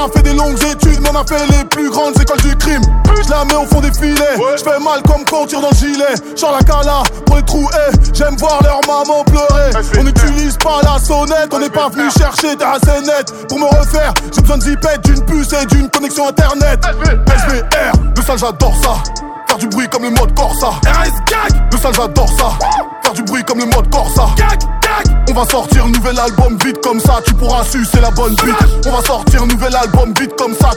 a fait des longues études, mais on a fait les plus grandes écoles du crime. Je la mets au fond des filets, je fais mal comme quand on tire dans le gilet. Genre la cala pour les trous, j'aime voir leur maman pleurer. On n'utilise pas la sonnette, on n'est pas venu chercher des racénettes. Pour me refaire, j'ai besoin de zipette, d'une puce et d'une connexion internet. SVR, le sale j'adore ça. Faire du bruit comme le mode Corsa. RS gag, le sale j'adore ça. Faire du bruit comme le mode Corsa. Gag, gag. On va sortir un nouvel album vite comme ça, tu pourras sucer la bonne bite. On va sortir un nouvel album vite comme ça.